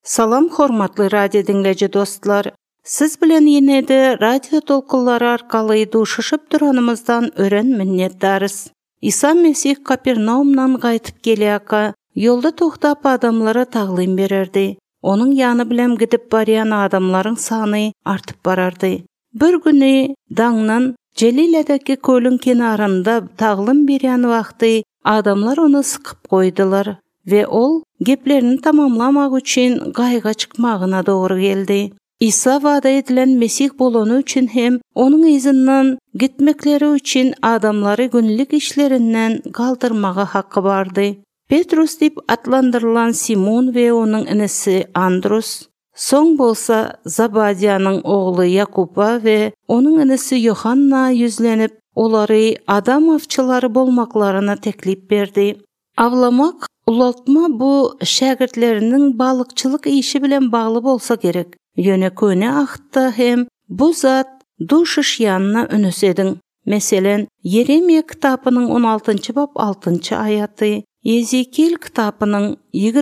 Salam hormatly radio dinleyici dostlar. Siz bilen ýene-de radio tolkunlary arkaly duşuşyp duranymyzdan ören minnetdarys. İsa Mesih Kapernaumdan gaýtyp gelýärkä, ýolda toktap adamlara taglim bererdi. Onun ýany bilen gidip barýan adamlaryň sany artyp barardy. Bir güni daňdan Jeliledeki kölün kenarında taglim berýän wagty adamlar onu sıkyp goýdular ve ol geplerini tamamlamak üçin gaýga çykmagyna dogry geldi. İsa wada edilen Mesih bolany üçin hem onun izinden gitmekleri üçin adamları günlük işlerinden galdyrmaga hakkı bardy. Petrus dip atlandyrylan Simon ve onun inisi Andrus, soň bolsa Zabadiýanyň ogly Yakuba ve onun inisi Yohanna yüzlenip olary adam avçylary bolmaklaryna teklip berdi. Avlamak, ulaltma bu şägirtleriniň balykçylyk işi bilen bagly bolsa gerek. Ýöne köne ahda hem bu zat duşuş ýanyna önüsediň. Meselen, Yeremiýa kitabynyň 16-njy bab 6-njy aýaty, Ezekiel kitabynyň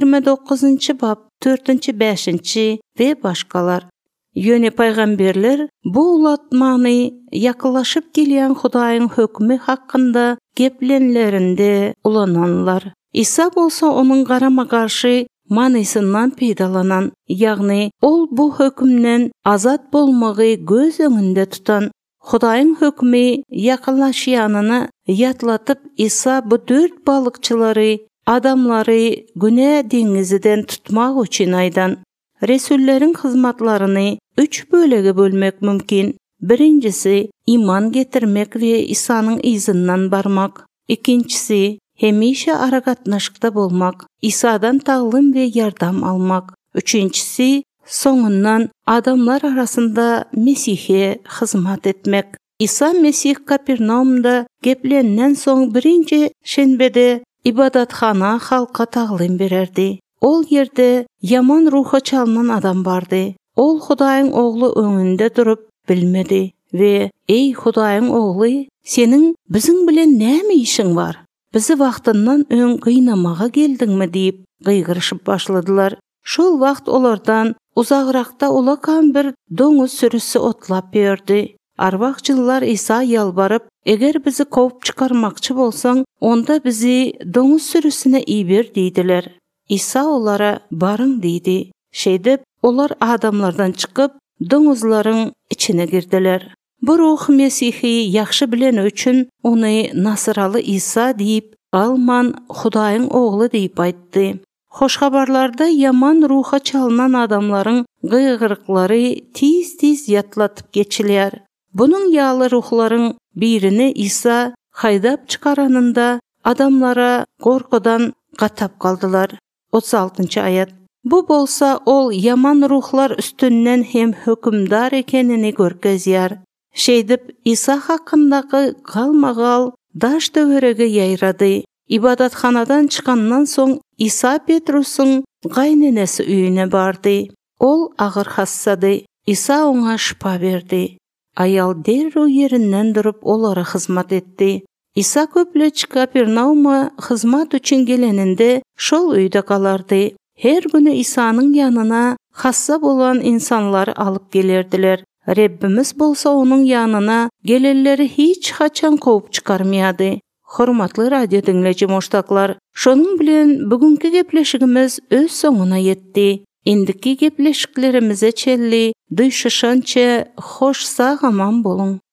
29-njy bab 4-nji 5-nji we başgalar. Ýöne paýgamberler bu ulatmany ýaklaşyp gelýän Hudaýyň hökmi hakynda geplenlerinde ulananlar. İsa bolsa onun garama garşy manysyndan peýdalanan, ýagny ol bu hökümden azat bolmagy göz öňünde tutan, Hudaýyň hökmi ýaklaşýanyny ýatlatyp İsa bu 4 balykçylary adamlary güne deňiziden tutmak üçin aýdan. Resullerin hyzmatlaryny 3 bölege bölmek mümkin. Birinjisi iman getirmek we İsa'nın izinden barmak. İkincisi hemişe aragatnaşykda bolmak, İsa'dan taglim we yardam almak. Üçüncisi soňundan adamlar arasında Mesih'e hyzmat etmek. İsa Mesih Kapernaumda geplenden soň birinji şenbede ibadatxana halka taglim bererdi. Ol yerde yaman ruha çalınan adam bardy. Ol Hudaýyň ogly öňünde durup bilmedi ve ey Hudaýyň ogly, senin biziň bilen näme işiň bar? Bizi wagtyndan öň gynamaga geldiňmi diýip gıýgyryşyp başladylar. Şol wagt olardan uzagrakda olakan bir doňuz sürüsü otlap berdi. Arwakçylar İsa ýalbaryp, eger bizi kowup çykarmakçy bolsaň, onda bizi doňuz sürüsine iýber diýdiler. İsa olara barın diýdi. Şeýdip, olar adamlardan çykyp, doňuzlaryň içine girdiler. Bu ruh Mesih'i ýakşy bilen üçin ony Nasraly İsa diýip, alman Hudaýyň ogly diýip aýtdy. Hoşgabarlarda yaman ruha çalınan adamlaryň gıýgyrıklary tiz-tiz ýatlatyp geçilýär. Bunun ýaly ruhlaryň birini İsa haýdap çykaranynda adamlara gorkudan gatap kaldylar. 36-njy aýat. Bu bolsa ol yaman ruhlar üstünden hem hökümdar ekenini görkezýär. Şeýdip İsa hakyndaky galmagal daş döwerege ýaýrady. İbadatxanadan çykandan soň İsa Petrusyň gaýnenesi üýüne bardy. Ol agyr hassady. İsa oňa şifa berdi. Aýal derrew ýerinden durup olara hyzmat etdi. İsa köpleç Kapernauma hyzmat üçin geleninde şol üýde galardy. Her güni İsa'nın ýanyna hassa bolan insanlary alyp gelerdiler. Rebbimiz bolsa onun ýanyna gelenleri hiç haçan kowup çykarmaýady. Hormatly radio dinleyici moştaklar, şonuň bilen bugünkü gepleşigimiz öz soňuna ýetdi. Indiki gepleşiklerimize çelli, duyşuşança hoş sağaman bolun.